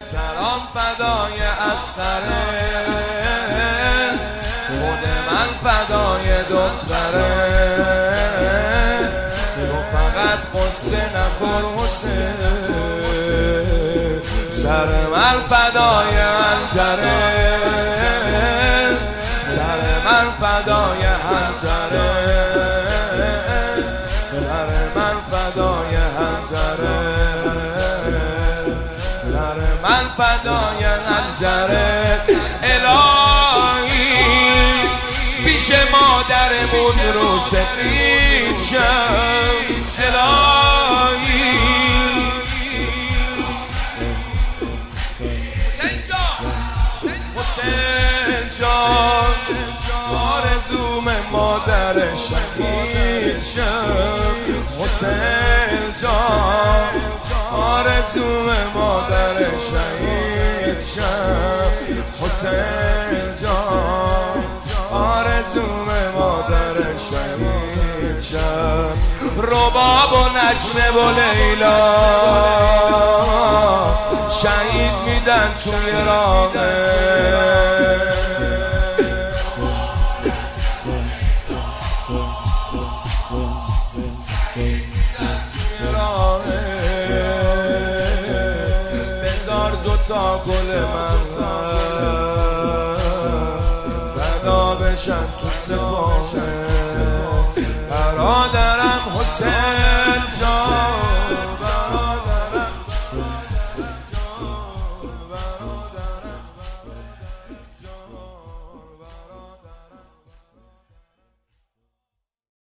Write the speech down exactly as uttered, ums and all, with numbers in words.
سرام فدای اصغره، خود من فدای دختره. تو فقط قصه نخور حسین، سر من فدای حنجره، سر من فدای حنجره، سر من فدای حنجره، سر من فدای حنجره. الهی پیش مادرمون رو سفید شم، الهی حسین جان آرزوم مادر شهید شم، حسین جان آرزوم مادر شهید شم، حسین جان آرزوم مادر شهید شم. رباب و نجمه و لیلا شهید میدن توی راهه، بذار دوتا گل من فدا بشن تو سپاهه. برادرم حسین